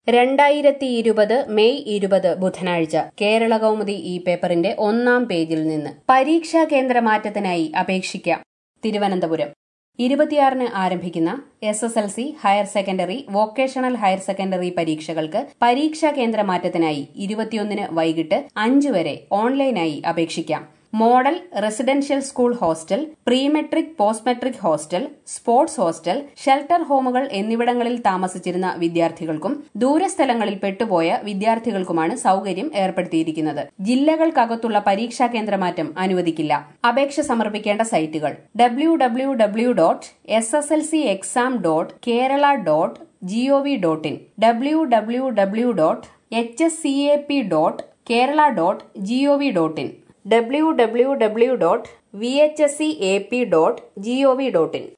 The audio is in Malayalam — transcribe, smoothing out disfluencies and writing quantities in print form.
2020 മെയ് 20 ബുധനാഴ്ച കേരള കൗമുദി ഈ പേപ്പറിന്റെ 1-ാം പേജിൽ നിന്ന് പരീക്ഷാ കേന്ദ്ര മാറ്റത്തിനായി അപേക്ഷിക്കാം. തിരുവനന്തപുരം 26-ന് ആരംഭിക്കുന്ന SSLC, higher secondary, vocational higher secondary പരീക്ഷകൾക്ക് പരീക്ഷാ കേന്ദ്ര മാറ്റത്തിനായി 21-ന് വൈകിട്ട് 5 വരെ ഓൺലൈനായി അപേക്ഷിക്കാം. Model residential school hostel, pre matric, post matric hostel, sports hostel, shelter ഹോമുകൾ എന്നിവിടങ്ങളിൽ താമസിച്ചിരുന്ന വിദ്യാർത്ഥികൾക്കും ദൂരസ്ഥലങ്ങളിൽ പെട്ടുപോയ വിദ്യാർത്ഥികൾക്കുമാണ് സൌകര്യം ഏർപ്പെടുത്തിയിരിക്കുന്നത്. ജില്ലകൾക്കകത്തുള്ള പരീക്ഷാ കേന്ദ്രമാറ്റം അനുവദിക്കില്ല. അപേക്ഷ സമർപ്പിക്കേണ്ട സൈറ്റുകൾ www.sslcexam.kerala.gov.in, www.hscap.kerala.gov.in, www.vhscap.gov.in